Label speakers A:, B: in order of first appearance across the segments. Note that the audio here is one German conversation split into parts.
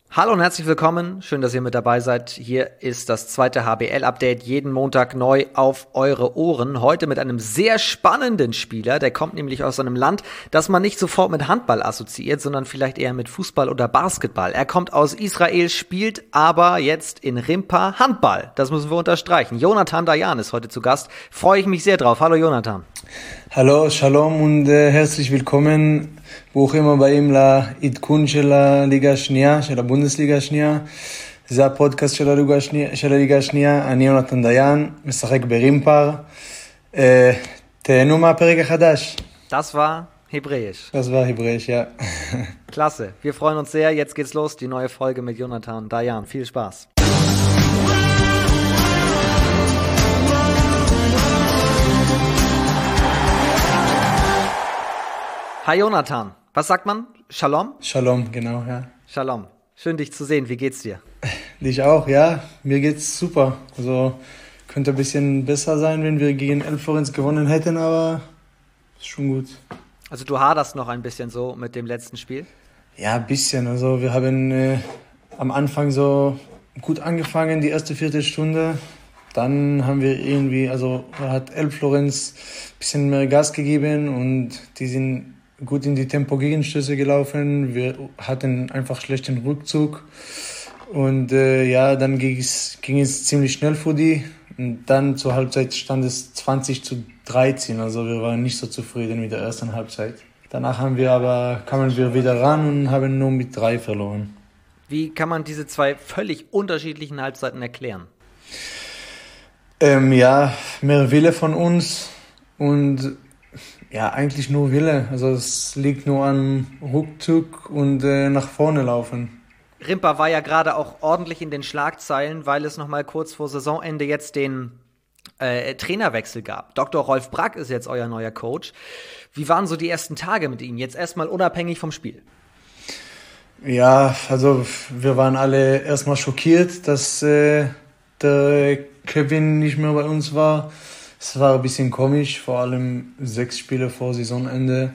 A: Hallo und herzlich willkommen, schön, dass ihr mit dabei seid. Hier ist das zweite HBL-Update, jeden Montag neu auf eure Ohren. Heute mit einem sehr spannenden Spieler, der kommt nämlich aus einem Land, das man nicht sofort mit Handball assoziiert, sondern vielleicht eher mit Fußball oder Basketball. Er kommt aus Israel, spielt aber jetzt in Rimpa Handball. Das müssen wir unterstreichen. Jonathan Dayan ist heute zu Gast. Freue ich mich sehr drauf. Hallo Jonathan.
B: Hallo, Shalom und herzlich willkommen. ברוכים הבאים לעדכון של הליגה השנייה, של הבונדסליגה השנייה. זה הפודקאסט של הליגה השנייה. אני יונתן דיין, משחק ברימפר. תהנו מהפרק החדש.
A: Das war Hebräisch.
B: Das war Hebräisch, ja.
A: Klasse, wir freuen uns sehr. Jetzt geht's los, die neue Folge mit Jonathan Dayan. Viel Spaß. Hi Jonathan, was sagt man? Shalom?
B: Shalom, genau, ja.
A: Shalom. Schön dich zu sehen, wie geht's dir?
B: Dich auch, ja. Mir geht's super. Also könnte ein bisschen besser sein, wenn wir gegen Elf-Florenz gewonnen hätten, aber ist schon gut.
A: Also du haderst noch ein bisschen so mit dem letzten Spiel?
B: Ja, ein bisschen. Also wir haben am Anfang so gut angefangen, die erste Viertelstunde. Dann haben wir hat Elf-Florenz ein bisschen mehr Gas gegeben und die sind gut in die Tempo-Gegenstöße gelaufen. Wir hatten einfach schlechten Rückzug. Und dann ging es ziemlich schnell für die. Und dann zur Halbzeit stand es 20-13. Also wir waren nicht so zufrieden mit der ersten Halbzeit. Danach kamen wir wieder ran und haben nur mit 3 verloren.
A: Wie kann man diese zwei völlig unterschiedlichen Halbzeiten erklären?
B: Mehr Wille von uns und ja, eigentlich nur Wille. Also es liegt nur an Rückzug und nach vorne laufen.
A: Rimpa war ja gerade auch ordentlich in den Schlagzeilen, weil es noch mal kurz vor Saisonende jetzt den Trainerwechsel gab. Dr. Rolf Brack ist jetzt euer neuer Coach. Wie waren so die ersten Tage mit ihm? Jetzt erstmal unabhängig vom Spiel.
B: Ja, also wir waren alle erstmal schockiert, dass der Kevin nicht mehr bei uns war. Es war ein bisschen komisch, vor allem 6 Spiele vor Saisonende.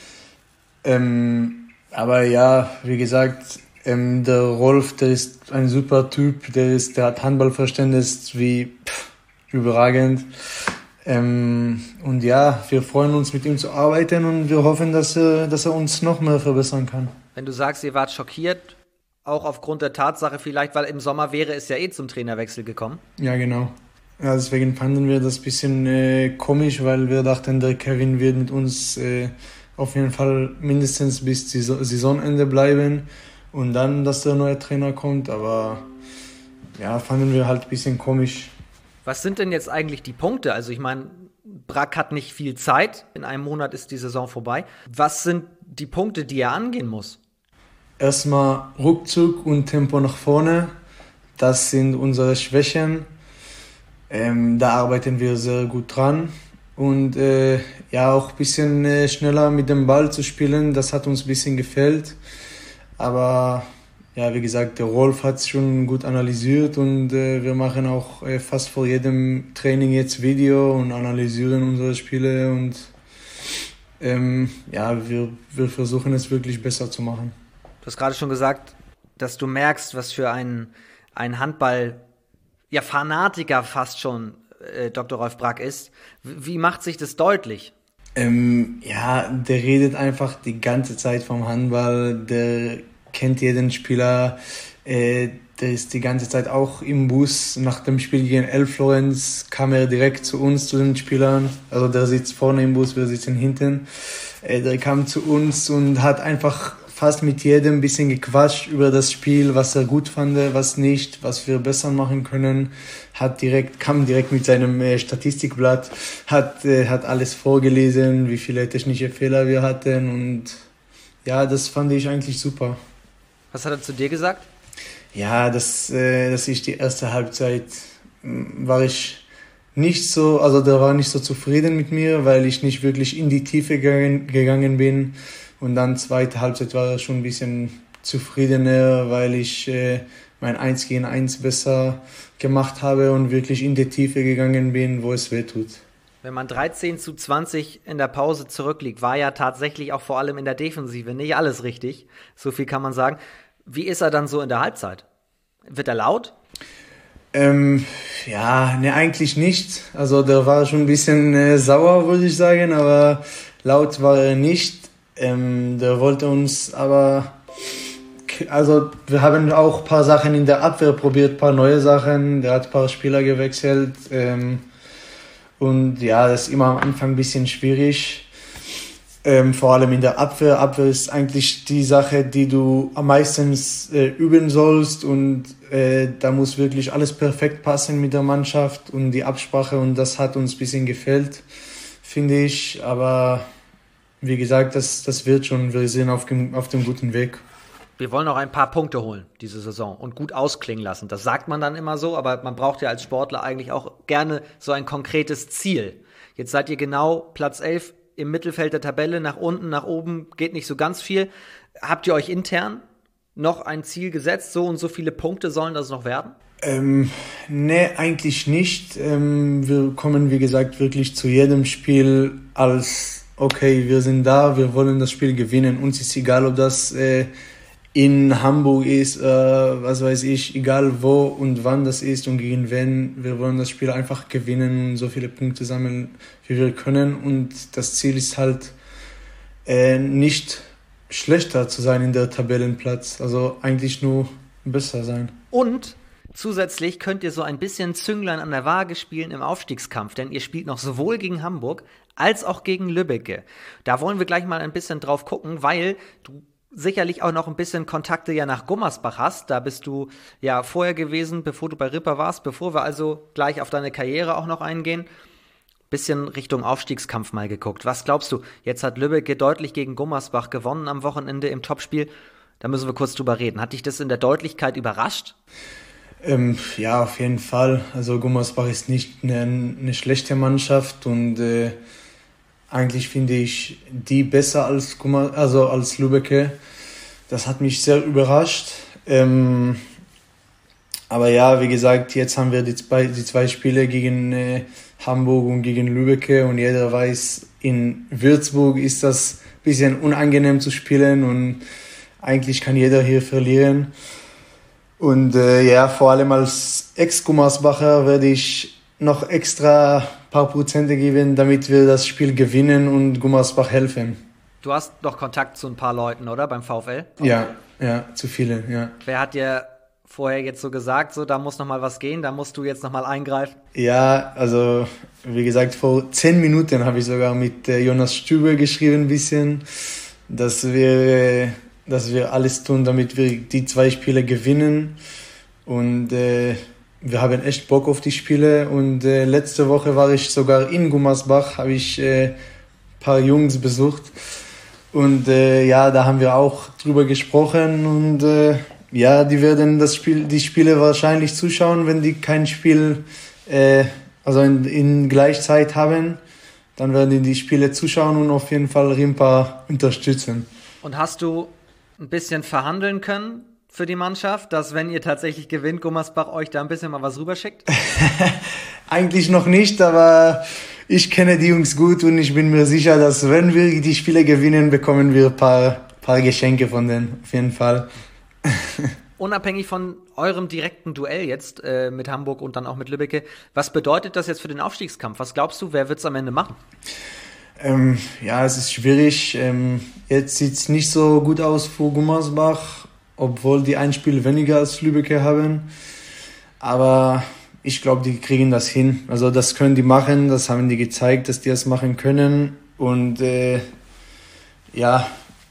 B: Aber ja, wie gesagt, der Rolf, der ist ein super Typ, der hat Handballverständnis überragend. Und ja, wir freuen uns, mit ihm zu arbeiten und wir hoffen, dass er uns noch mehr verbessern kann.
A: Wenn du sagst, ihr wart schockiert, auch aufgrund der Tatsache vielleicht, weil im Sommer wäre es ja zum Trainerwechsel gekommen.
B: Ja, genau. Ja, deswegen fanden wir das ein bisschen komisch, weil wir dachten, der Kevin wird mit uns auf jeden Fall mindestens bis Saisonende bleiben und dann, dass der neue Trainer kommt. Aber ja, fanden wir halt ein bisschen komisch.
A: Was sind denn jetzt eigentlich die Punkte? Also ich meine, Brack hat nicht viel Zeit. In einem Monat ist die Saison vorbei. Was sind die Punkte, die er angehen muss?
B: Erstmal Rückzug und Tempo nach vorne. Das sind unsere Schwächen. Da arbeiten wir sehr gut dran. Und auch ein bisschen schneller mit dem Ball zu spielen, das hat uns ein bisschen gefällt. Aber ja, wie gesagt, der Rolf hat es schon gut analysiert und wir machen auch fast vor jedem Training jetzt Video und analysieren unsere Spiele. Und wir versuchen es wirklich besser zu machen.
A: Du hast gerade schon gesagt, dass du merkst, was für ein Fanatiker fast schon Dr. Rolf Brack ist. Wie macht sich das deutlich?
B: Der redet einfach die ganze Zeit vom Handball, der kennt jeden Spieler, der ist die ganze Zeit auch im Bus. Nach dem Spiel gegen Elf-Florenz kam er direkt zu uns, zu den Spielern. Also der sitzt vorne im Bus, wir sitzen hinten. Der kam zu uns und hat einfach fast mit jedem ein bisschen gequatscht über das Spiel, was er gut fand, was nicht, was wir besser machen können. Kam direkt mit seinem Statistikblatt, hat alles vorgelesen, wie viele technische Fehler wir hatten und ja, das fand ich eigentlich super.
A: Was hat er zu dir gesagt?
B: Ja, dass ich die erste Halbzeit war ich nicht so, also der war nicht so zufrieden mit mir, weil ich nicht wirklich in die Tiefe gegangen bin. Und dann zweite Halbzeit war er schon ein bisschen zufriedener, weil ich mein 1 gegen 1 besser gemacht habe und wirklich in die Tiefe gegangen bin, wo es weh tut.
A: Wenn man 13-20 in der Pause zurückliegt, war ja tatsächlich auch vor allem in der Defensive nicht alles richtig. So viel kann man sagen. Wie ist er dann so in der Halbzeit? Wird er laut?
B: Ja, ne, eigentlich nicht. Also der war schon ein bisschen sauer, würde ich sagen, aber laut war er nicht. Der wollte uns aber, also wir haben auch ein paar Sachen in der Abwehr probiert, ein paar neue Sachen. Der hat ein paar Spieler gewechselt. Und ja, das ist immer am Anfang ein bisschen schwierig. Vor allem in der Abwehr. Abwehr ist eigentlich die Sache, die du am meisten üben sollst, und da muss wirklich alles perfekt passen mit der Mannschaft und die Absprache, und das hat uns ein bisschen gefehlt, finde ich. Aber wie gesagt, das wird schon. Wir sind auf dem guten Weg.
A: Wir wollen noch ein paar Punkte holen diese Saison und gut ausklingen lassen. Das sagt man dann immer so, aber man braucht ja als Sportler eigentlich auch gerne so ein konkretes Ziel. Jetzt seid ihr genau Platz 11 im Mittelfeld der Tabelle, nach unten, nach oben geht nicht so ganz viel. Habt ihr euch intern noch ein Ziel gesetzt? So und so viele Punkte sollen das noch werden?
B: Nee, eigentlich nicht. Wir kommen, wie gesagt, wirklich zu jedem Spiel als, okay, wir sind da, wir wollen das Spiel gewinnen. Uns ist egal, ob das in Hamburg ist, was weiß ich, egal wo und wann das ist und gegen wen. Wir wollen das Spiel einfach gewinnen und so viele Punkte sammeln, wie wir können. Und das Ziel ist halt, nicht schlechter zu sein in der Tabellenplatz. Also eigentlich nur besser sein.
A: Und zusätzlich könnt ihr so ein bisschen Zünglein an der Waage spielen im Aufstiegskampf, denn ihr spielt noch sowohl gegen Hamburg als auch gegen Lübbecke. Da wollen wir gleich mal ein bisschen drauf gucken, weil du sicherlich auch noch ein bisschen Kontakte ja nach Gummersbach hast. Da bist du ja vorher gewesen, bevor du bei Ripper warst, bevor wir also gleich auf deine Karriere auch noch eingehen. Bisschen Richtung Aufstiegskampf mal geguckt. Was glaubst du? Jetzt hat Lübbecke deutlich gegen Gummersbach gewonnen am Wochenende im Topspiel. Da müssen wir kurz drüber reden. Hat dich das in der Deutlichkeit überrascht?
B: Ja, auf jeden Fall. Also Gummersbach ist nicht eine schlechte Mannschaft, und eigentlich finde ich die besser als als Lübbecke. Das hat mich sehr überrascht. Aber ja, wie gesagt, jetzt haben wir die zwei Spiele gegen Hamburg und gegen Lübbecke, und jeder weiß, in Würzburg ist das ein bisschen unangenehm zu spielen, und eigentlich kann jeder hier verlieren. Und ja, vor allem als Ex-Gummersbacher werde ich noch extra ein paar Prozente geben, damit wir das Spiel gewinnen und Gummersbach helfen.
A: Du hast noch Kontakt zu ein paar Leuten, oder? Beim VfL?
B: Ja, zu vielen, ja.
A: Wer hat dir vorher jetzt so gesagt, so da muss noch mal was gehen, da musst du jetzt noch mal eingreifen?
B: Ja, also wie gesagt, vor 10 Minuten habe ich sogar mit Jonas Stübe geschrieben ein bisschen, dass wir alles tun, damit wir die 2 Spiele gewinnen, und wir haben echt Bock auf die Spiele. Und letzte Woche war ich sogar in Gummersbach, habe ich paar Jungs besucht, und ja, da haben wir auch drüber gesprochen, und ja, die werden die Spiele wahrscheinlich zuschauen, wenn die kein Spiel also in Gleichzeit haben, dann werden die Spiele zuschauen und auf jeden Fall Rimpa unterstützen.
A: Und hast du ein bisschen verhandeln können für die Mannschaft, dass wenn ihr tatsächlich gewinnt, Gummersbach euch da ein bisschen mal was rüberschickt?
B: Eigentlich noch nicht, aber ich kenne die Jungs gut, und ich bin mir sicher, dass wenn wir die Spiele gewinnen, bekommen wir ein paar Geschenke von denen, auf jeden Fall.
A: Unabhängig von eurem direkten Duell jetzt mit Hamburg und dann auch mit Lübbecke, was bedeutet das jetzt für den Aufstiegskampf? Was glaubst du, wer wird es am Ende machen?
B: Ja, es ist schwierig. Jetzt sieht es nicht so gut aus für Gummersbach, obwohl die ein Spiel weniger als Lübbecke haben. Aber ich glaube, die kriegen das hin. Also das können die machen, das haben die gezeigt, dass die das machen können. Und ja,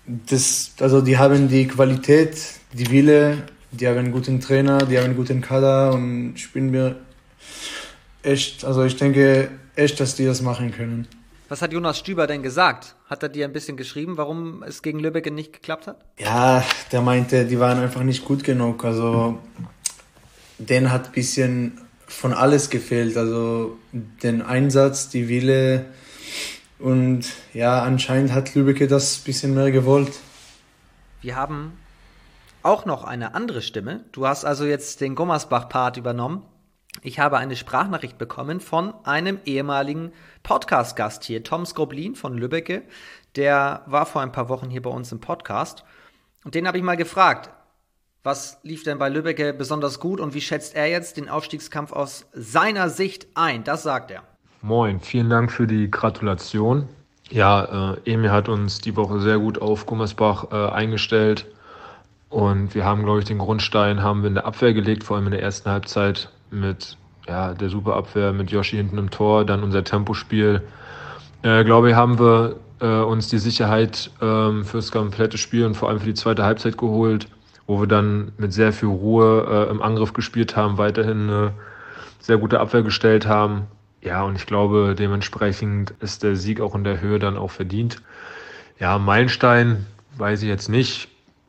B: die haben die Qualität, die Wille, die haben einen guten Trainer, die haben einen guten Kader, und ich bin mir echt, also ich denke echt, dass die das machen können.
A: Was hat Jonas Stüber denn gesagt? Hat er dir ein bisschen geschrieben, warum es gegen Lübbecke nicht geklappt hat?
B: Ja, der meinte, die waren einfach nicht gut genug. Also denen hat ein bisschen von alles gefehlt. Also den Einsatz, die Wille, und ja, anscheinend hat Lübbecke das ein bisschen mehr gewollt.
A: Wir haben auch noch eine andere Stimme. Du hast also jetzt den Gummersbach-Part übernommen. Ich habe eine Sprachnachricht bekommen von einem ehemaligen Podcast-Gast hier, Tom Skroblin von Lübbecke. Der war vor ein paar Wochen hier bei uns im Podcast. Und den habe ich mal gefragt, Was lief denn bei Lübbecke besonders gut und wie schätzt er jetzt den Aufstiegskampf aus seiner Sicht ein? Das sagt er.
C: Moin, vielen Dank für die Gratulation. Ja, Emil hat uns die Woche sehr gut auf Gummersbach eingestellt und wir haben, glaube ich, den Grundstein haben wir in der Abwehr gelegt, vor allem in der ersten Halbzeit mit der super Abwehr mit Joshi hinten im Tor, dann unser Tempospiel. Glaube ich, haben wir uns die Sicherheit fürs komplette Spiel und vor allem für die zweite Halbzeit geholt, wo wir dann mit sehr viel Ruhe im Angriff gespielt haben, weiterhin eine sehr gute Abwehr gestellt haben. Ja, und ich glaube, dementsprechend ist der Sieg auch in der Höhe dann auch verdient. Ja, Meilenstein weiß ich jetzt nicht.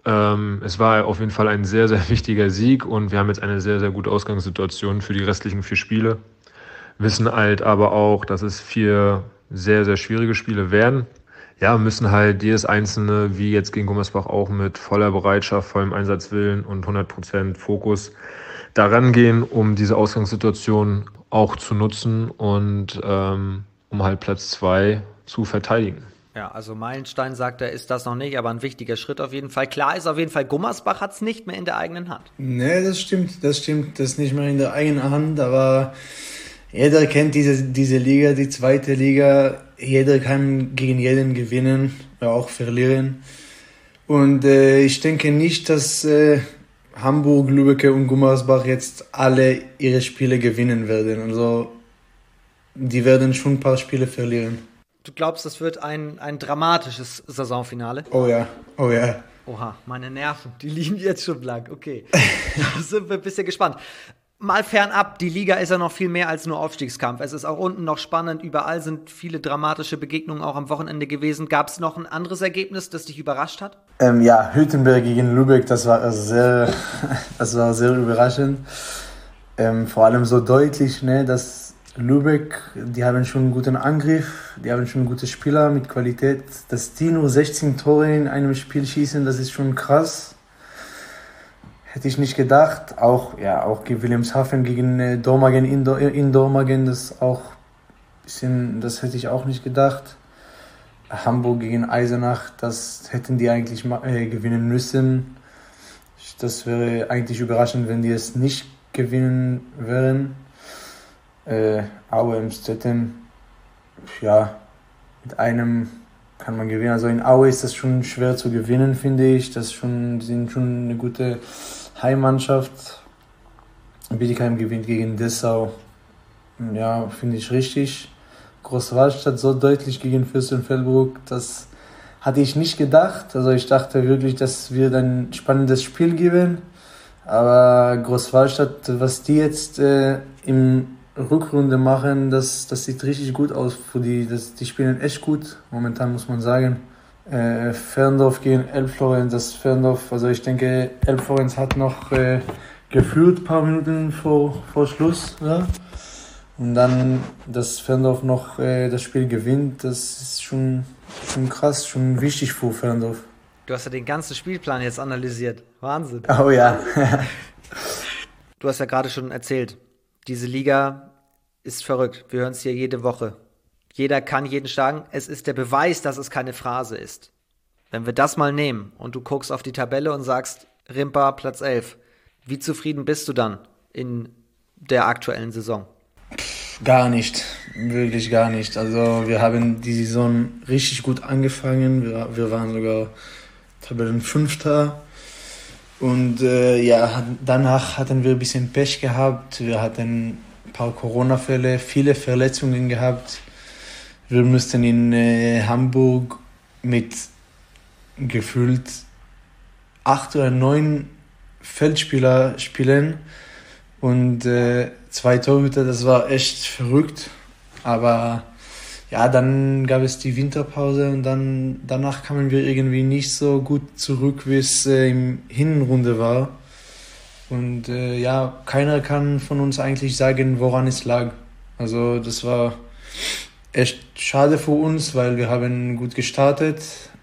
C: Es war auf jeden Fall ein sehr, sehr wichtiger Sieg und wir haben jetzt eine sehr, sehr gute Ausgangssituation für die restlichen 4 Spiele. Wissen halt aber auch, dass es 4 sehr, sehr schwierige Spiele werden. Ja, müssen halt jedes einzelne, wie jetzt gegen Gummersbach auch, mit voller Bereitschaft, vollem Einsatzwillen und 100% Fokus daran gehen, um diese Ausgangssituation auch zu nutzen und um halt Platz 2 zu verteidigen.
A: Ja, also Meilenstein, sagt er, ist das noch nicht, aber ein wichtiger Schritt auf jeden Fall. Klar ist auf jeden Fall, Gummersbach hat es nicht mehr in der eigenen Hand.
B: Nee, das stimmt. Das ist nicht mehr in der eigenen Hand, aber jeder kennt diese Liga, die zweite Liga. Jeder kann gegen jeden gewinnen, auch verlieren. Und ich denke nicht, dass Hamburg, Lübbecke und Gummersbach jetzt alle ihre Spiele gewinnen werden. Also die werden schon ein paar Spiele verlieren.
A: Du glaubst, das wird ein dramatisches Saisonfinale?
B: Oh ja, oh ja.
A: Oha, meine Nerven, die liegen jetzt schon blank. Okay, da sind wir ein bisschen gespannt. Mal fernab, die Liga ist ja noch viel mehr als nur Aufstiegskampf. Es ist auch unten noch spannend. Überall sind viele dramatische Begegnungen auch am Wochenende gewesen. Gab es noch ein anderes Ergebnis, das dich überrascht hat?
B: Ja, Hüttenberg gegen Lübeck, das war sehr überraschend. Vor allem so deutlich, ne, dass Lübeck, die haben schon einen guten Angriff, die haben schon gute Spieler mit Qualität. Dass die nur 16 Tore in einem Spiel schießen, das ist schon krass. Hätte ich nicht gedacht. Auch Wilhelmshaven gegen Dormagen in Dormagen, das hätte ich auch nicht gedacht. Hamburg gegen Eisenach, das hätten die eigentlich gewinnen müssen. Das wäre eigentlich überraschend, wenn die es nicht gewinnen wären. Aue Emstetten, ja, mit einem kann man gewinnen. Also in Aue ist das schon schwer zu gewinnen, finde ich. Die sind schon eine gute Heimmannschaft. Bietigheim gewinnt gegen Dessau. Ja, finde ich richtig. Großwallstadt so deutlich gegen Fürstenfeldbruck, das hatte ich nicht gedacht. Also ich dachte wirklich, dass wir ein spannendes Spiel geben. Aber Großwallstadt, was die jetzt im Rückrunde machen, das sieht richtig gut aus für die. Die spielen echt gut, momentan muss man sagen. Ferndorf gegen Elbflorenz, also ich denke, Elbflorenz hat noch geführt, ein paar Minuten vor Schluss. Ja? Und dann, dass Ferndorf noch das Spiel gewinnt, das ist schon krass, schon wichtig für Ferndorf.
A: Du hast ja den ganzen Spielplan jetzt analysiert. Wahnsinn.
B: Oh ja.
A: Du hast ja gerade schon erzählt, diese Liga ist verrückt. Wir hören es hier jede Woche. Jeder kann jeden schlagen. Es ist der Beweis, dass es keine Phrase ist. Wenn wir das mal nehmen und du guckst auf die Tabelle und sagst, Rimpa Platz 11, wie zufrieden bist du dann in der aktuellen Saison?
B: Gar nicht, wirklich gar nicht. Also wir haben die Saison richtig gut angefangen. Wir waren sogar Tabellenfünfter. Und danach hatten wir ein bisschen Pech gehabt. Wir hatten ein paar Corona-Fälle, viele Verletzungen gehabt. Wir mussten in Hamburg mit gefühlt 8 oder 9 Feldspieler spielen und 2 Torhüter, das war echt verrückt. Aber ja, dann gab es die Winterpause und danach kamen wir irgendwie nicht so gut zurück, wie es im Hinrunde war. Und keiner kann von uns eigentlich sagen, woran es lag. Also das war echt schade für uns, weil wir haben gut gestartet.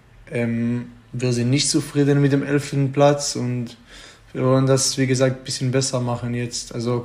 B: Wir sind nicht zufrieden mit dem 11. Platz und wir wollen das, wie gesagt, ein bisschen besser machen jetzt. Also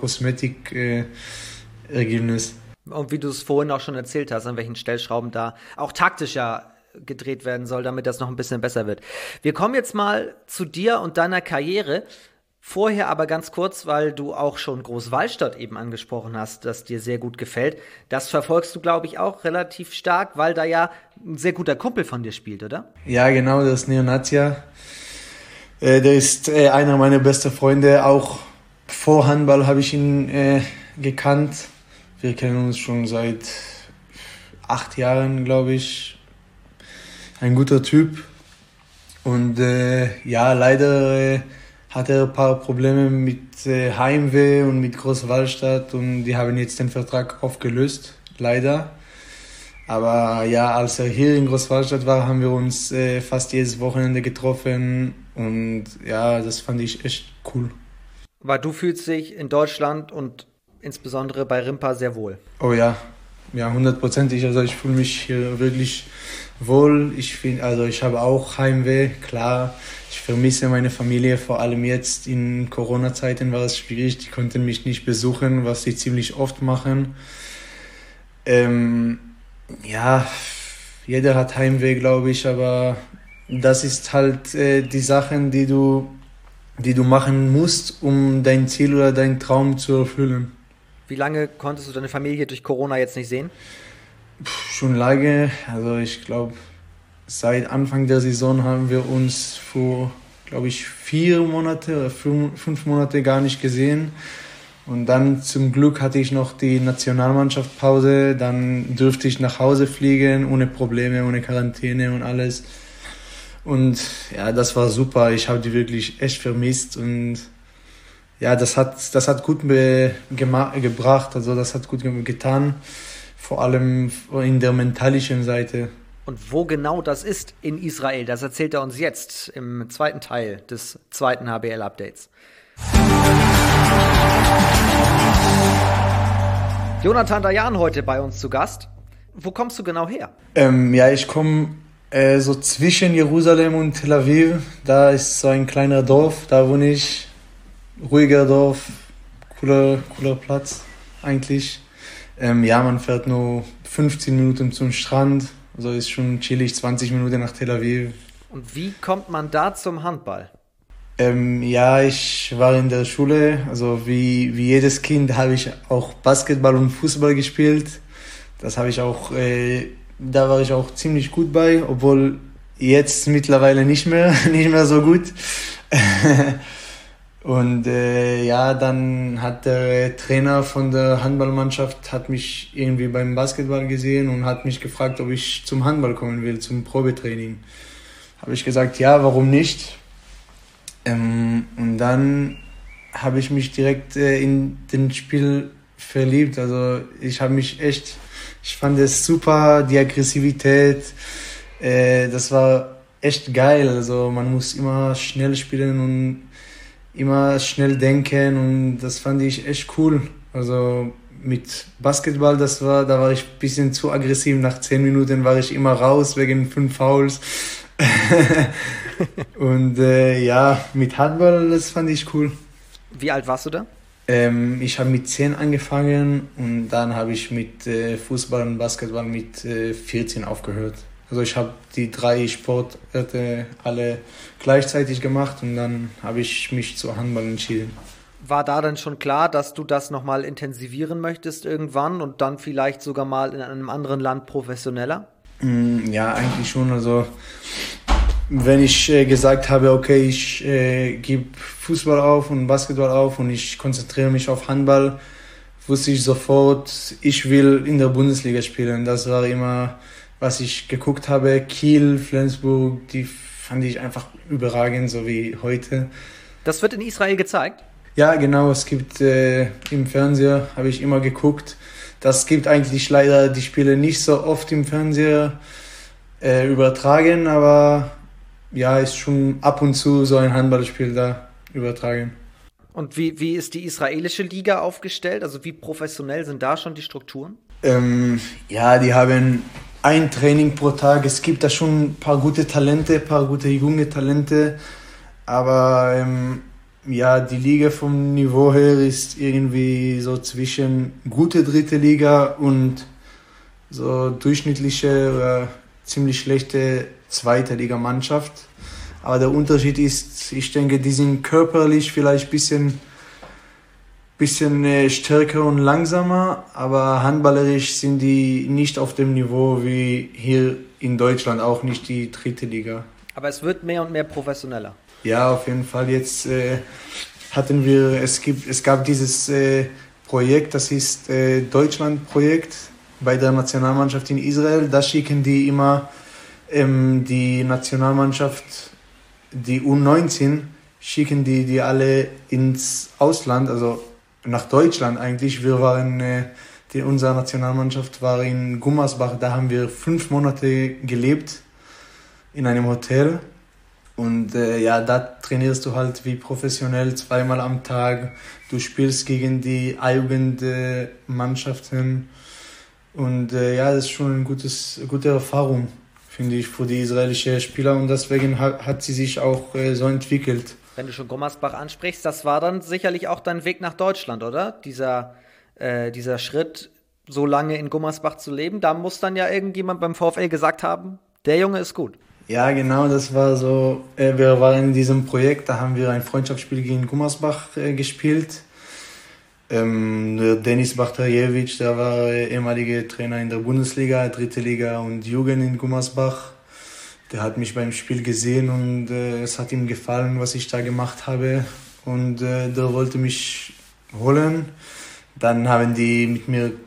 B: Kosmetik-Ergebnis.
A: Und wie du es vorhin auch schon erzählt hast, an welchen Stellschrauben da auch taktischer gedreht werden soll, damit das noch ein bisschen besser wird. Wir kommen jetzt mal zu dir und deiner Karriere. Vorher aber ganz kurz, weil du auch schon Großwallstadt eben angesprochen hast, das dir sehr gut gefällt. Das verfolgst du, glaube ich, auch relativ stark, weil da ja ein sehr guter Kumpel von dir spielt, oder?
B: Ja, genau, das ist Neonatia. Der ist einer meiner besten Freunde. Auch vor Handball habe ich ihn gekannt. Wir kennen uns schon seit 8 Jahren, glaube ich. Ein guter Typ. Und ja, leider hat er ein paar Probleme mit Heimweh und mit Großwallstadt und die haben jetzt den Vertrag aufgelöst, leider. Aber ja, als er hier in Großwallstadt war, haben wir uns fast jedes Wochenende getroffen und ja, das fand ich echt cool.
A: Weil du fühlst dich in Deutschland und insbesondere bei Rimpa sehr wohl.
B: Oh ja, ja, 100%. Also ich fühle mich hier wirklich wohl. Also ich habe auch Heimweh, klar. Ich vermisse meine Familie, vor allem jetzt in Corona-Zeiten war es schwierig. Die konnten mich nicht besuchen, was sie ziemlich oft machen. Ja, jeder hat Heimweh, glaube ich, aber das ist halt die Sachen, die du machen musst, um dein Ziel oder deinen Traum zu erfüllen.
A: Wie lange konntest du deine Familie durch Corona jetzt nicht sehen?
B: Schon lange, also ich glaube, seit Anfang der Saison haben wir uns vor, glaube ich, 4 Monate oder 5 Monate gar nicht gesehen. Und dann zum Glück hatte ich noch die Nationalmannschaftspause, dann durfte ich nach Hause fliegen, ohne Probleme, ohne Quarantäne und alles. Und ja, das war super, ich habe die wirklich echt vermisst und ja, das hat gut gebracht, also das hat gut getan, vor allem in der mentalischen Seite.
A: Und wo genau das ist in Israel, das erzählt er uns jetzt im zweiten Teil des zweiten HBL-Updates. Jonathan Dayan heute bei uns zu Gast. Wo kommst du genau her?
B: Ja, ich komme so zwischen Jerusalem und Tel Aviv. Da ist so ein kleiner Dorf, da wohne ich. Ruhiger Dorf, cooler Platz eigentlich. Ja, man fährt nur 15 Minuten zum Strand. Also ist schon chillig, 20 Minuten nach Tel Aviv.
A: Und wie kommt man da zum Handball?
B: Ja, ich war in der Schule, also wie jedes Kind habe ich auch Basketball und Fußball gespielt. Das habe ich auch, da war ich auch ziemlich gut bei, obwohl jetzt mittlerweile nicht mehr so gut. Und ja, dann hat der Trainer von der Handballmannschaft hat mich irgendwie beim Basketball gesehen und hat mich gefragt, ob ich zum Handball kommen will, zum Probetraining. Habe ich gesagt, ja, warum nicht? Und dann habe ich mich direkt in den Spiel verliebt. Also ich fand es super, die Aggressivität, das war echt geil. Also man muss immer schnell spielen und immer schnell denken und das fand ich echt cool. Also mit Basketball, da war ich ein bisschen zu aggressiv. Nach 10 Minuten war ich immer raus wegen 5 Fouls. Und ja, mit Handball, das fand ich cool.
A: Wie alt warst du da?
B: Ich habe mit 10 angefangen und dann habe ich mit Fußball und Basketball mit 14 aufgehört. Also ich habe die 3 Sportarten alle gleichzeitig gemacht und dann habe ich mich zu Handball entschieden.
A: War da dann schon klar, dass du das nochmal intensivieren möchtest irgendwann und dann vielleicht sogar mal in einem anderen Land professioneller?
B: Ja, eigentlich schon. Also wenn ich gesagt habe, okay, ich gebe Fußball auf und Basketball auf und ich konzentriere mich auf Handball, wusste ich sofort, ich will in der Bundesliga spielen. Das war immer, was ich geguckt habe. Kiel, Flensburg, die fand ich einfach überragend, so wie heute.
A: Das wird in Israel gezeigt?
B: Ja, genau. Es gibt im Fernseher, habe ich immer geguckt. Das gibt eigentlich leider die Spiele nicht so oft im Fernseher übertragen, aber ja, ist schon ab und zu so ein Handballspiel da übertragen.
A: Und wie ist die israelische Liga aufgestellt? Also wie professionell sind da schon die Strukturen?
B: Ja, die haben ein Training pro Tag. Es gibt da schon ein paar gute Talente, ein paar gute junge Talente, aber ja, die Liga vom Niveau her ist irgendwie so zwischen gute dritte Liga und so durchschnittliche oder ziemlich schlechte zweite Liga-Mannschaft. Aber der Unterschied ist, ich denke, die sind körperlich vielleicht ein bisschen stärker und langsamer, aber handballerisch sind die nicht auf dem Niveau wie hier in Deutschland, auch nicht die dritte Liga.
A: Aber es wird mehr und mehr professioneller.
B: Ja, auf jeden Fall. Jetzt es gab dieses Projekt, das ist Deutschland-Projekt bei der Nationalmannschaft in Israel. Da schicken die immer die Nationalmannschaft, die U19, schicken die alle ins Ausland, also nach Deutschland eigentlich. Wir waren, unsere Nationalmannschaft war in Gummersbach, da haben wir 5 Monate gelebt in einem Hotel. Und da trainierst du halt wie professionell 2-mal am Tag. Du spielst gegen die Jugendmannschaften. Und das ist schon eine gute Erfahrung, finde ich, für die israelischen Spieler. Und deswegen hat sie sich auch so entwickelt.
A: Wenn du schon Gummersbach ansprichst, das war dann sicherlich auch dein Weg nach Deutschland, oder? Dieser Schritt, so lange in Gummersbach zu leben. Da muss dann ja irgendjemand beim VfL gesagt haben, der Junge ist gut.
B: Ja, genau, das war so. Wir waren in diesem Projekt, da haben wir ein Freundschaftsspiel gegen Gummersbach gespielt. Der Denis Bachterjewitsch, der war ehemaliger Trainer in der Bundesliga, dritte Liga und Jugend in Gummersbach. Der hat mich beim Spiel gesehen und es hat ihm gefallen, was ich da gemacht habe. Und der wollte mich holen. Dann haben die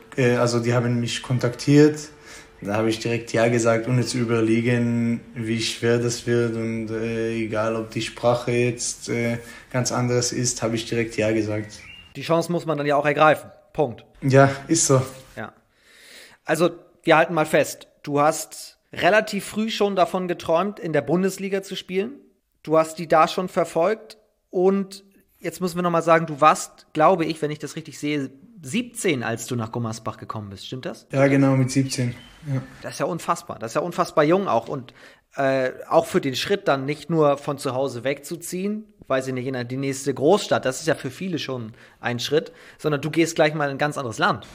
B: haben mich kontaktiert. Da habe ich direkt ja gesagt, ohne zu überlegen, wie schwer das wird. Und egal, ob die Sprache jetzt ganz anderes ist, habe ich direkt ja gesagt.
A: Die Chance muss man dann ja auch ergreifen. Punkt.
B: Ja, ist so.
A: Ja. Also, wir halten mal fest. Du hast relativ früh schon davon geträumt, in der Bundesliga zu spielen. Du hast die da schon verfolgt. Und jetzt müssen wir nochmal sagen, du warst, glaube ich, wenn ich das richtig sehe, 17, als du nach Gummersbach gekommen bist. Stimmt das?
B: Ja, genau, mit 17. Ja.
A: Das ist ja unfassbar. Das ist ja unfassbar jung auch. Und auch für den Schritt dann nicht nur von zu Hause wegzuziehen, weiß ich nicht, in die nächste Großstadt, das ist ja für viele schon ein Schritt, sondern du gehst gleich mal in ein ganz anderes Land.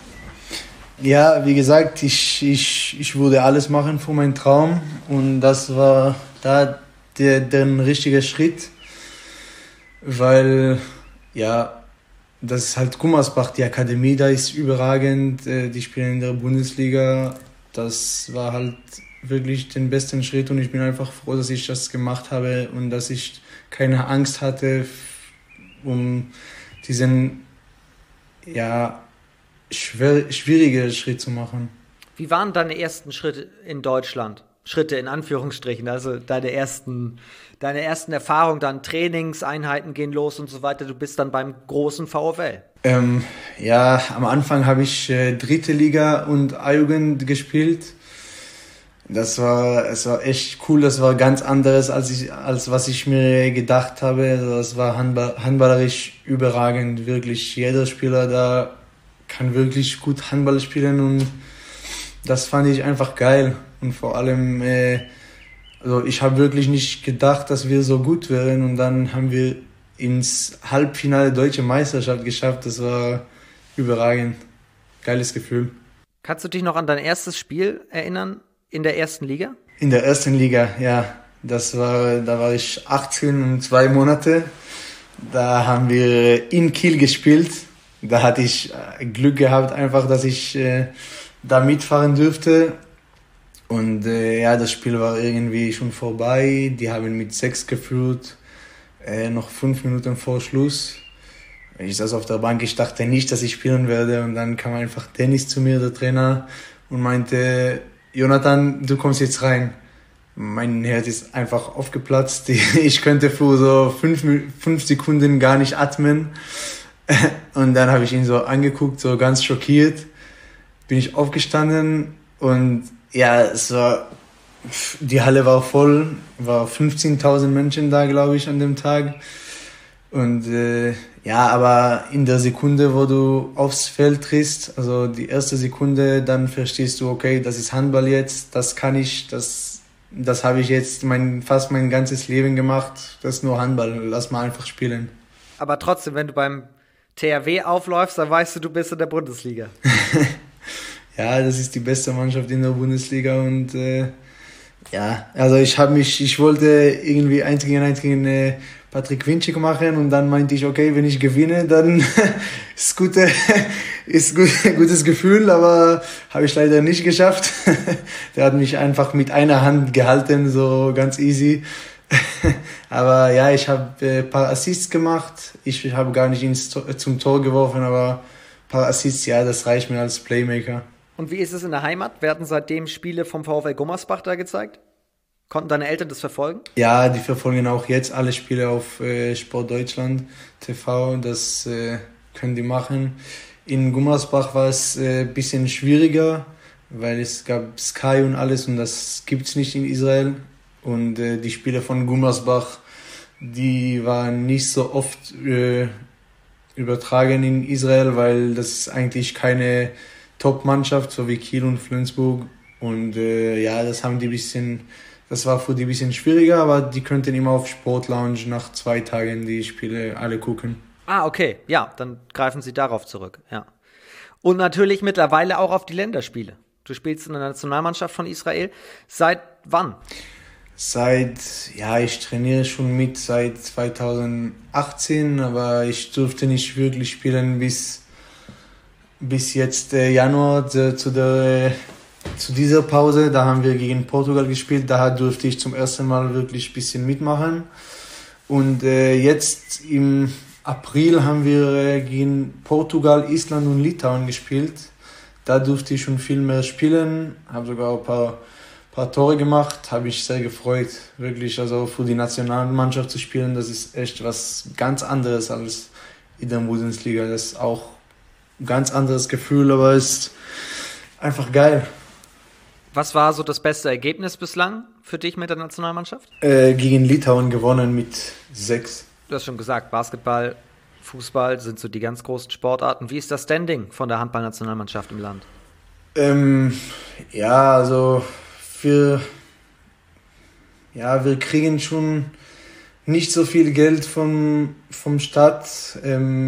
B: Ja, wie gesagt, ich würde alles machen für meinen Traum und das war da der richtige Schritt, weil, ja, das ist halt Gummersbach, die Akademie da ist überragend, die spielen in der Bundesliga, das war halt wirklich den besten Schritt und ich bin einfach froh, dass ich das gemacht habe und dass ich keine Angst hatte, um diesen, schwierigen Schritt zu machen.
A: Wie waren deine ersten Schritte in Deutschland? Schritte in Anführungsstrichen, also deine ersten Erfahrungen, dann Trainingseinheiten gehen los und so weiter. Du bist dann beim großen VfL.
B: Am Anfang habe ich dritte Liga und A-Jugend gespielt. Es war echt cool, das war ganz anderes, als was ich mir gedacht habe. Also das war handballerisch überragend, wirklich. Jeder Spieler da kann wirklich gut Handball spielen und das fand ich einfach geil. Und vor allem, ich habe wirklich nicht gedacht, dass wir so gut wären und dann haben wir ins Halbfinale Deutsche Meisterschaft geschafft. Das war überragend. Geiles Gefühl.
A: Kannst du dich noch an dein erstes Spiel erinnern? In der ersten Liga?
B: In der ersten Liga, ja. Da war ich 18 und 2 Monate. Da haben wir in Kiel gespielt. Da hatte ich Glück gehabt, einfach, dass ich da mitfahren durfte. Und das Spiel war irgendwie schon vorbei. Die haben mit 6 geführt, noch 5 Minuten vor Schluss. Ich saß auf der Bank, ich dachte nicht, dass ich spielen werde. Und dann kam einfach Dennis zu mir, der Trainer, und meinte, Jonathan, du kommst jetzt rein. Mein Herz ist einfach aufgeplatzt. Ich könnte für so 5 Sekunden gar nicht atmen. Und dann habe ich ihn so angeguckt, so ganz schockiert. Bin ich aufgestanden und ja, die Halle war voll, war 15.000 Menschen da, glaube ich, an dem Tag. Und aber in der Sekunde, wo du aufs Feld trittst, also die erste Sekunde, dann verstehst du, okay, das ist Handball jetzt, das kann ich, das habe ich jetzt fast mein ganzes Leben gemacht, das ist nur Handball, lass mal einfach spielen.
A: Aber trotzdem, wenn du beim THW aufläufst, dann weißt du, du bist in der Bundesliga.
B: Ja, das ist die beste Mannschaft in der Bundesliga und Ja, also ich wollte irgendwie 1 gegen 1 gegen Patrick Winczek machen und dann meinte ich, okay, wenn ich gewinne, dann ist gutes Gefühl, aber habe ich leider nicht geschafft. Der hat mich einfach mit einer Hand gehalten, so ganz easy. Aber ja, ich habe ein paar Assists gemacht. Ich habe gar nicht zum Tor geworfen, aber ein paar Assists, ja, das reicht mir als Playmaker.
A: Und wie ist es in der Heimat? Werden seitdem Spiele vom VfL Gummersbach da gezeigt? Konnten deine Eltern das verfolgen?
B: Ja, die verfolgen auch jetzt alle Spiele auf Sport Deutschland TV. Das können die machen. In Gummersbach war es ein bisschen schwieriger, weil es gab Sky und alles und das gibt's nicht in Israel. Und die Spiele von Gummersbach, die waren nicht so oft übertragen in Israel, weil das ist eigentlich keine Top-Mannschaft, so wie Kiel und Flensburg. Und ja, das war für die ein bisschen schwieriger, aber die könnten immer auf Sportlounge nach 2 Tagen die Spiele alle gucken.
A: Ah, okay. Ja, dann greifen sie darauf zurück. Ja. Und natürlich mittlerweile auch auf die Länderspiele. Du spielst in der Nationalmannschaft von Israel. Seit wann?
B: Ich trainiere schon mit seit 2018, aber ich durfte nicht wirklich spielen bis jetzt Januar zu dieser Pause. Da haben wir gegen Portugal gespielt, da durfte ich zum ersten Mal wirklich ein bisschen mitmachen. Und jetzt im April haben wir gegen Portugal, Island und Litauen gespielt. Da durfte ich schon viel mehr spielen, habe sogar ein paar Tore gemacht, habe ich sehr gefreut, wirklich, also für die Nationalmannschaft zu spielen, das ist echt was ganz anderes als in der Bundesliga, das ist auch ein ganz anderes Gefühl, aber ist einfach geil.
A: Was war so das beste Ergebnis bislang für dich mit der Nationalmannschaft?
B: Gegen Litauen gewonnen mit 6.
A: Du hast schon gesagt, Basketball, Fußball sind so die ganz großen Sportarten. Wie ist das Standing von der Handballnationalmannschaft im Land?
B: Also wir kriegen schon nicht so viel Geld vom Staat.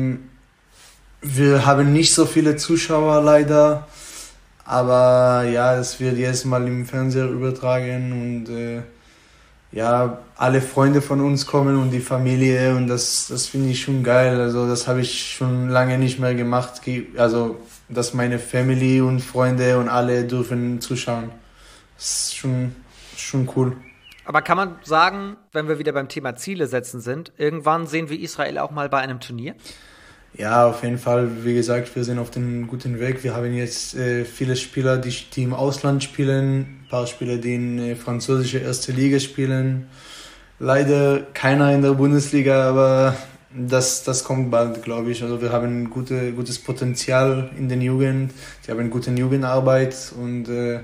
B: Wir haben nicht so viele Zuschauer leider, aber ja, es wird jedes Mal im Fernseher übertragen und alle Freunde von uns kommen und die Familie und das finde ich schon geil. Also das habe ich schon lange nicht mehr gemacht. Also dass meine Family und Freunde und alle dürfen zuschauen. Das ist schon cool.
A: Aber kann man sagen, wenn wir wieder beim Thema Ziele setzen sind, irgendwann sehen wir Israel auch mal bei einem Turnier?
B: Ja, auf jeden Fall. Wie gesagt, wir sind auf dem guten Weg. Wir haben jetzt viele Spieler, die im Ausland spielen, ein paar Spieler, die in französische erste Liga spielen. Leider keiner in der Bundesliga, aber das kommt bald, glaube ich. Also wir haben gutes Potenzial in den Jugend. Wir haben gute Jugendarbeit und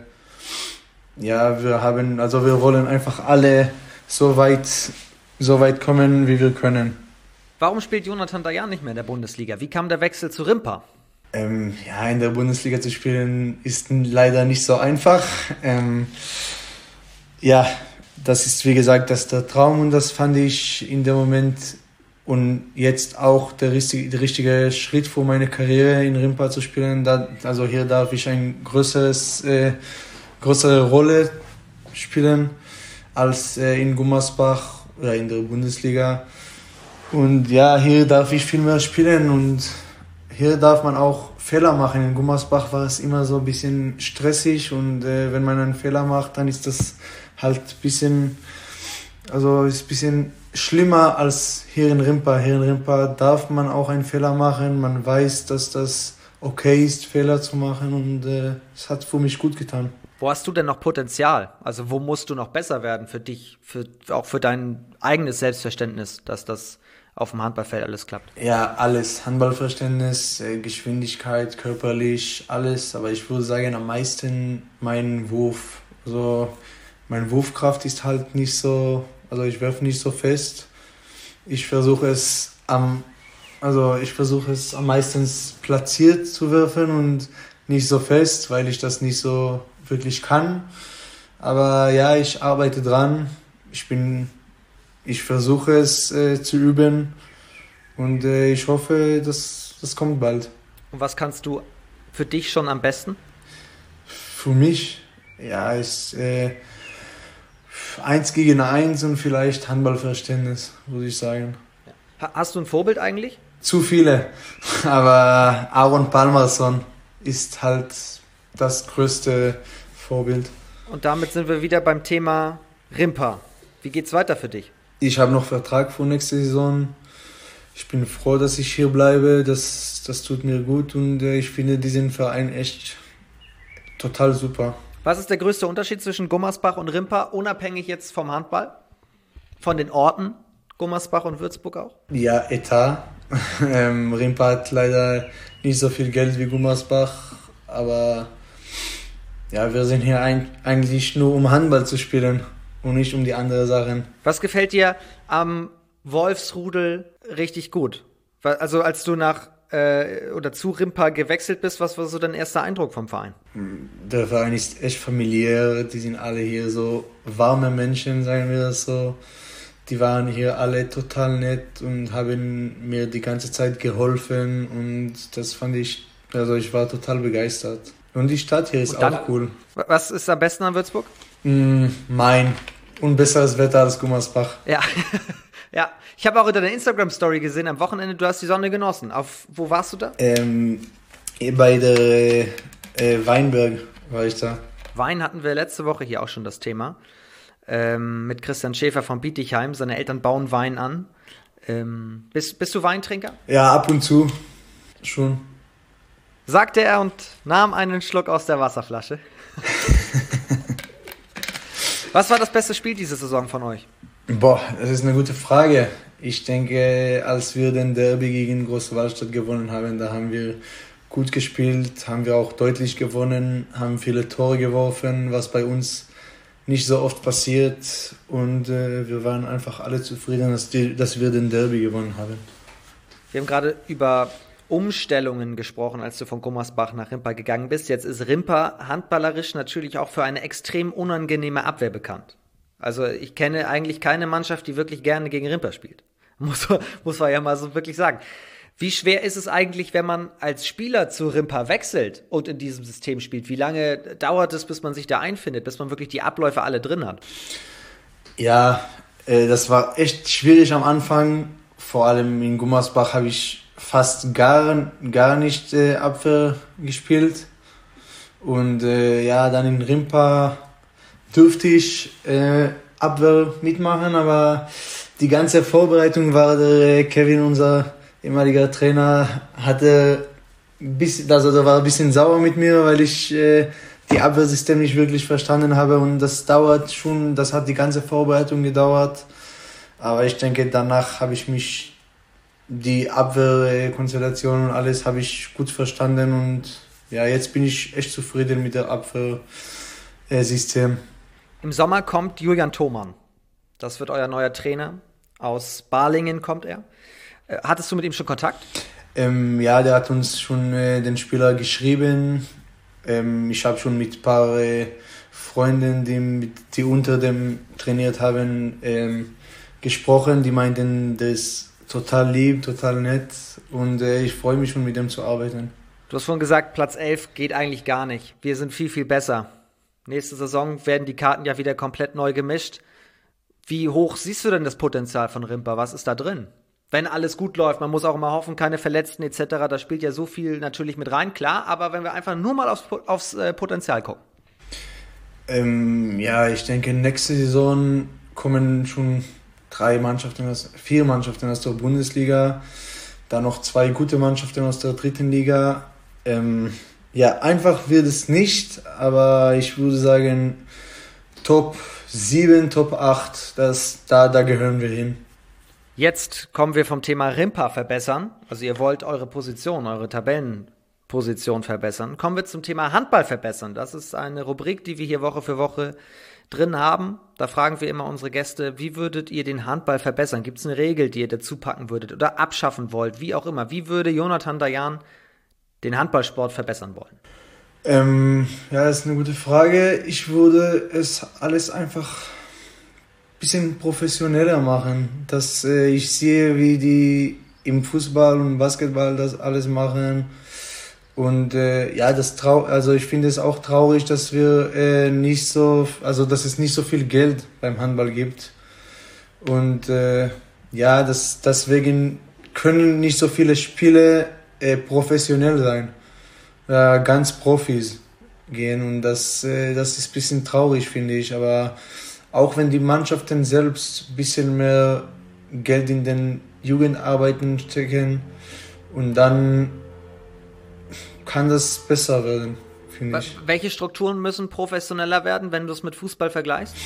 B: wir wollen einfach alle so weit kommen, wie wir können.
A: Warum spielt Jonathan Dayan nicht mehr in der Bundesliga? Wie kam der Wechsel zu Rimpa?
B: In der Bundesliga zu spielen ist leider nicht so einfach. Das ist wie gesagt der Traum und das fand ich in dem Moment und jetzt auch der richtige Schritt für meine Karriere in Rimpa zu spielen. Hier darf ich ein größere Rolle spielen als in Gummersbach oder in der Bundesliga. Und ja, hier darf ich viel mehr spielen und hier darf man auch Fehler machen. In Gummersbach war es immer so ein bisschen stressig und wenn man einen Fehler macht, dann ist das halt ein bisschen schlimmer als hier in Rimpa. Hier in Rimpa darf man auch einen Fehler machen. Man weiß, dass das okay ist, Fehler zu machen und es hat für mich gut getan.
A: Wo hast du denn noch Potenzial? Also wo musst du noch besser werden für dich, auch für dein eigenes Selbstverständnis, dass das auf dem Handballfeld alles klappt?
B: Ja, alles. Handballverständnis, Geschwindigkeit, körperlich, alles. Aber ich würde sagen, am meisten mein Wurf. Also meine Wurfkraft ist halt nicht so, also ich werfe nicht so fest. Ich versuche es am meisten platziert zu werfen und nicht so fest, weil ich das nicht so wirklich kann. Aber ja, ich arbeite dran. Ich versuche es zu üben und ich hoffe, das kommt bald.
A: Und was kannst du für dich schon am besten?
B: Für mich, ja, ist 1 gegen 1 und vielleicht Handballverständnis, würde ich sagen.
A: Hast du ein Vorbild eigentlich?
B: Zu viele, aber Aaron Palmerson ist halt das größte Vorbild.
A: Und damit sind wir wieder beim Thema Rimpa. Wie geht's weiter für dich?
B: Ich habe noch Vertrag für nächste Saison. Ich bin froh, dass ich hier bleibe. Das tut mir gut und ich finde diesen Verein echt total super.
A: Was ist der größte Unterschied zwischen Gummersbach und Rimpa, unabhängig jetzt vom Handball? Von den Orten, Gummersbach und Würzburg auch?
B: Ja, Etat. Rimpa hat leider nicht so viel Geld wie Gummersbach, aber ja, wir sind hier eigentlich nur um Handball zu spielen und nicht um die anderen Sachen.
A: Was gefällt dir am Wolfsrudel richtig gut? Also als du oder zu Rimpa gewechselt bist, was war so dein erster Eindruck vom Verein?
B: Der Verein ist echt familiär, die sind alle hier so warme Menschen, sagen wir das so. Die waren hier alle total nett und haben mir die ganze Zeit geholfen und das fand ich, also ich war total begeistert. Und die Stadt hier ist auch cool.
A: Was ist am besten an Würzburg?
B: Main. Und besseres Wetter als Gummersbach.
A: Ja, ja. Ich habe auch in deiner Instagram-Story gesehen, am Wochenende, du hast die Sonne genossen. Wo warst du da?
B: Bei der Weinberg war ich da.
A: Wein hatten wir letzte Woche hier auch schon das Thema. Mit Christian Schäfer von Bietigheim. Seine Eltern bauen Wein an. Bist du Weintrinker?
B: Ja, ab und zu schon.
A: Sagte er und nahm einen Schluck aus der Wasserflasche. Was war das beste Spiel diese Saison von euch?
B: Boah, das ist eine gute Frage. Ich denke, als wir den Derby gegen Große Wallstadt gewonnen haben, da haben wir gut gespielt, haben wir auch deutlich gewonnen, haben viele Tore geworfen, was bei uns nicht so oft passiert. Und wir waren einfach alle zufrieden, dass wir den Derby gewonnen haben.
A: Wir haben gerade über Umstellungen gesprochen, als du von Gummersbach nach Rimpa gegangen bist. Jetzt ist Rimpa handballerisch natürlich auch für eine extrem unangenehme Abwehr bekannt. Also ich kenne eigentlich keine Mannschaft, die wirklich gerne gegen Rimpa spielt. Muss man ja mal so wirklich sagen. Wie schwer ist es eigentlich, wenn man als Spieler zu Rimpa wechselt und in diesem System spielt? Wie lange dauert es, bis man sich da einfindet, bis man wirklich die Abläufe alle drin hat?
B: Ja, das war echt schwierig am Anfang. Vor allem in Gummersbach habe ich fast gar nicht Abwehr gespielt. Und dann in Rimpa durfte ich Abwehr mitmachen, aber die ganze Vorbereitung war der Kevin, unser ehemaliger Trainer, war ein bisschen sauer mit mir, weil ich die Abwehrsystem nicht wirklich verstanden habe und das hat die ganze Vorbereitung gedauert. Aber ich denke, danach habe ich die Abwehrkonstellation und alles habe ich gut verstanden und ja, jetzt bin ich echt zufrieden mit der Abwehrsystem.
A: Im Sommer kommt Julian Thoman. Das wird euer neuer Trainer. Aus Balingen kommt er. Hattest du mit ihm schon Kontakt?
B: Ja, der hat uns schon den Spieler geschrieben. Ich habe schon mit ein paar Freunden, die unter dem trainiert haben, gesprochen. Die meinten, der ist total lieb, total nett und ich freue mich schon, mit dem zu arbeiten.
A: Du hast vorhin gesagt, Platz 11 geht eigentlich gar nicht. Wir sind viel, viel besser. Nächste Saison werden die Karten ja wieder komplett neu gemischt. Wie hoch siehst du denn das Potenzial von Rimpa? Was ist da drin? Wenn alles gut läuft, man muss auch immer hoffen, keine Verletzten etc., da spielt ja so viel natürlich mit rein, klar, aber wenn wir einfach nur mal aufs Potenzial gucken.
B: Ich denke, nächste Saison kommen schon 4 Mannschaften aus der Bundesliga, dann noch 2 gute Mannschaften aus der 3. Liga. Einfach wird es nicht, aber ich würde sagen, Top 7, Top 8, da gehören wir hin.
A: Jetzt kommen wir vom Thema Rimpa verbessern. Also ihr wollt eure Position, eure Tabellenposition verbessern. Kommen wir zum Thema Handball verbessern. Das ist eine Rubrik, die wir hier Woche für Woche drin haben. Da fragen wir immer unsere Gäste, wie würdet ihr den Handball verbessern? Gibt es eine Regel, die ihr dazu packen würdet oder abschaffen wollt? Wie auch immer. Wie würde Jonathan Dayan den Handballsport verbessern wollen?
B: Das ist eine gute Frage. Ich würde es alles einfach ein bisschen professioneller machen. Dass ich sehe, wie die im Fußball und Basketball das alles machen. Und also ich finde es auch traurig, dass wir dass es nicht so viel Geld beim Handball gibt. Und deswegen können nicht so viele Spiele professionell sein, ganz Profis gehen. Und das ist ein bisschen traurig, finde ich. Aber auch wenn die Mannschaften selbst ein bisschen mehr Geld in den Jugendarbeiten stecken, und dann kann das besser werden, finde ich.
A: Welche Strukturen müssen professioneller werden, wenn du es mit Fußball vergleichst?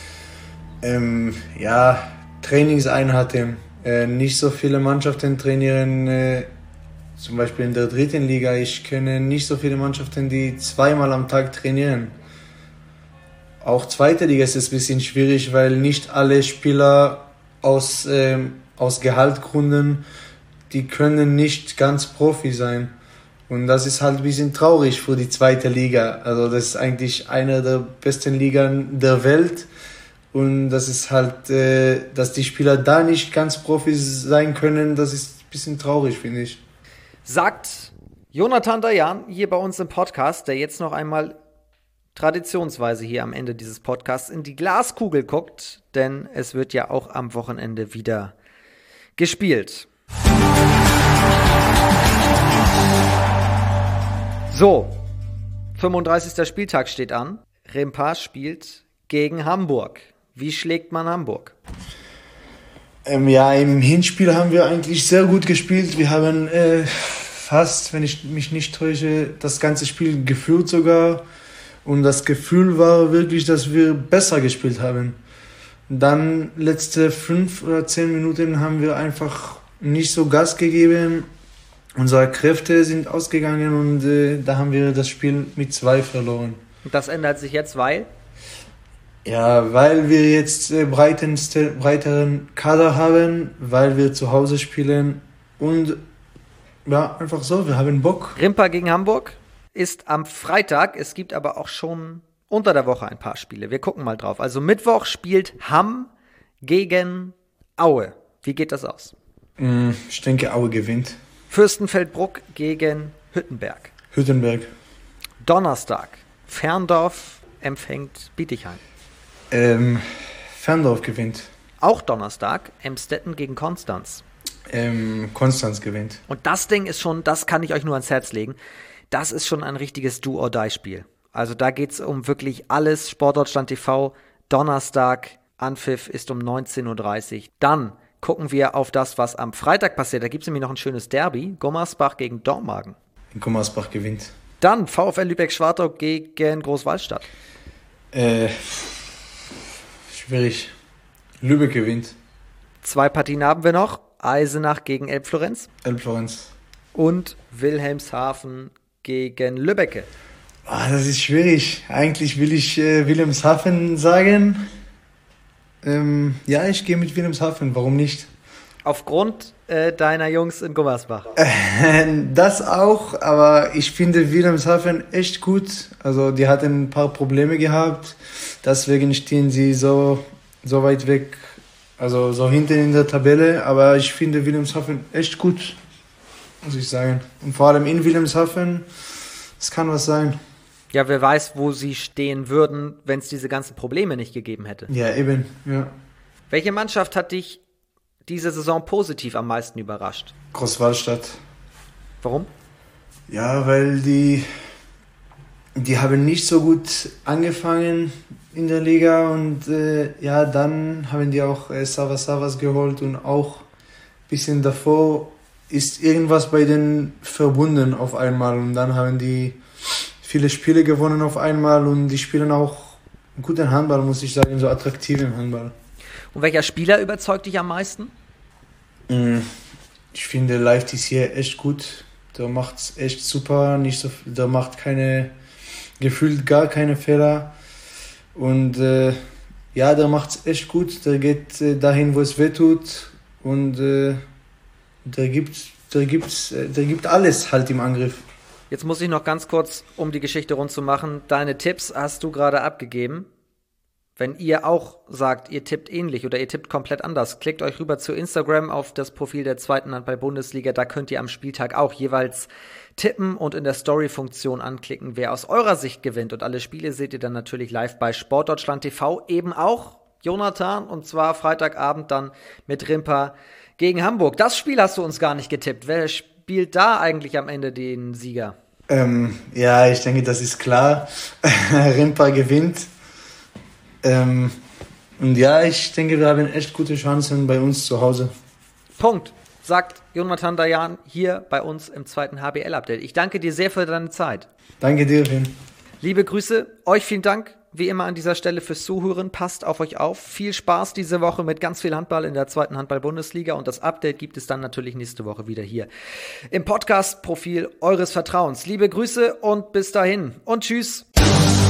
B: Trainingseinheiten. Nicht so viele Mannschaften trainieren, zum Beispiel in der 3. Liga. Ich kenne nicht so viele Mannschaften, die zweimal am Tag trainieren. Auch 2. Liga ist es ein bisschen schwierig, weil nicht alle Spieler aus Gehaltgründen, die können nicht ganz Profi sein. Und das ist halt ein bisschen traurig für die 2. Liga. Also das ist eigentlich eine der besten Ligen der Welt. Und das ist halt, dass die Spieler da nicht ganz Profi sein können, das ist ein bisschen traurig, finde ich.
A: Sagt Jonathan Dayan hier bei uns im Podcast, der jetzt noch einmal traditionsweise hier am Ende dieses Podcasts in die Glaskugel guckt, denn es wird ja auch am Wochenende wieder gespielt. So, 35. Spieltag steht an. Rimpa spielt gegen Hamburg. Wie schlägt man Hamburg?
B: Im Hinspiel haben wir eigentlich sehr gut gespielt. Wir haben fast, wenn ich mich nicht täusche, das ganze Spiel geführt sogar. Und das Gefühl war wirklich, dass wir besser gespielt haben. Dann letzte 5 oder 10 Minuten haben wir einfach nicht so Gas gegeben. Unsere Kräfte sind ausgegangen und da haben wir das Spiel mit 2 verloren.
A: Und das ändert sich jetzt, weil?
B: Ja, weil wir jetzt breiteren Kader haben, weil wir zu Hause spielen und ja, einfach so, wir haben Bock.
A: Rimpa gegen Hamburg ist am Freitag, es gibt aber auch schon unter der Woche ein paar Spiele. Wir gucken mal drauf. Also Mittwoch spielt Hamm gegen Aue. Wie geht das aus?
B: Ich denke, Aue gewinnt.
A: Fürstenfeldbruck gegen Hüttenberg.
B: Hüttenberg.
A: Donnerstag. Ferndorf empfängt Bietigheim.
B: Ferndorf gewinnt.
A: Auch Donnerstag. Emstetten gegen Konstanz.
B: Konstanz gewinnt.
A: Und das Ding ist schon, das kann ich euch nur ans Herz legen, das ist schon ein richtiges Do-or-Die-Spiel. Also da geht es um wirklich alles. Sportdeutschland TV, Donnerstag, Anpfiff ist um 19.30 Uhr. Dann gucken wir auf das, was am Freitag passiert. Da gibt es nämlich noch ein schönes Derby. Gummersbach gegen Dormagen.
B: Gummersbach gewinnt.
A: Dann VfL Lübeck-Schwartau gegen Großwallstadt.
B: Schwierig. Lübeck gewinnt.
A: 2 Partien haben wir noch. Eisenach gegen Elbflorenz.
B: Elbflorenz.
A: Und Wilhelmshaven gegen Lübbecke.
B: Das ist schwierig. Eigentlich will ich Wilhelmshaven sagen. Ich gehe mit Wilhelmshaven. Warum nicht?
A: Aufgrund deiner Jungs in Gummersbach.
B: Das auch, aber ich finde Wilhelmshaven echt gut. Also die hatten ein paar Probleme gehabt. Deswegen stehen sie so weit weg, also so hinten in der Tabelle. Aber ich finde Wilhelmshaven echt gut, muss ich sagen. Und vor allem in Wilhelmshaven, es kann was sein.
A: Ja, wer weiß, wo sie stehen würden, wenn es diese ganzen Probleme nicht gegeben hätte.
B: Ja, eben, ja.
A: Welche Mannschaft hat dich diese Saison positiv am meisten überrascht?
B: Großwallstadt.
A: Warum?
B: Ja, weil die haben nicht so gut angefangen in der Liga und dann haben die auch Savas geholt und auch ein bisschen davor ist irgendwas bei denen verbunden auf einmal und dann haben die viele Spiele gewonnen auf einmal und die spielen auch guten Handball, muss ich sagen, so attraktiven Handball.
A: Und welcher Spieler überzeugt dich am meisten?
B: Ich finde, Live ist hier echt gut. Der macht es echt super. Der macht gefühlt gar keine Fehler. Und der macht es echt gut. Der geht dahin, wo es weh tut. Und der gibt alles halt im Angriff.
A: Jetzt muss ich noch ganz kurz, um die Geschichte rund zu machen, deine Tipps hast du gerade abgegeben. Wenn ihr auch sagt, ihr tippt ähnlich oder ihr tippt komplett anders, klickt euch rüber zu Instagram auf das Profil der zweiten Handball-Bundesliga. Da könnt ihr am Spieltag auch jeweils tippen und in der Story-Funktion anklicken, wer aus eurer Sicht gewinnt. Und alle Spiele seht ihr dann natürlich live bei Sportdeutschland TV. Eben auch, Jonathan, und zwar Freitagabend dann mit Rimpa gegen Hamburg. Das Spiel hast du uns gar nicht getippt. Wer spielt da eigentlich am Ende den Sieger?
B: Ja, ich denke, das ist klar. Rimpa gewinnt. Und ja, ich denke, wir haben echt gute Chancen bei uns zu Hause.
A: Punkt, sagt Jonathan Dayan hier bei uns im zweiten HBL-Update. Ich danke dir sehr für deine Zeit.
B: Danke dir, Finn.
A: Liebe Grüße, euch vielen Dank, wie immer an dieser Stelle fürs Zuhören. Passt auf euch auf. Viel Spaß diese Woche mit ganz viel Handball in der zweiten Handball-Bundesliga. Und das Update gibt es dann natürlich nächste Woche wieder hier im Podcast-Profil eures Vertrauens. Liebe Grüße und bis dahin und tschüss.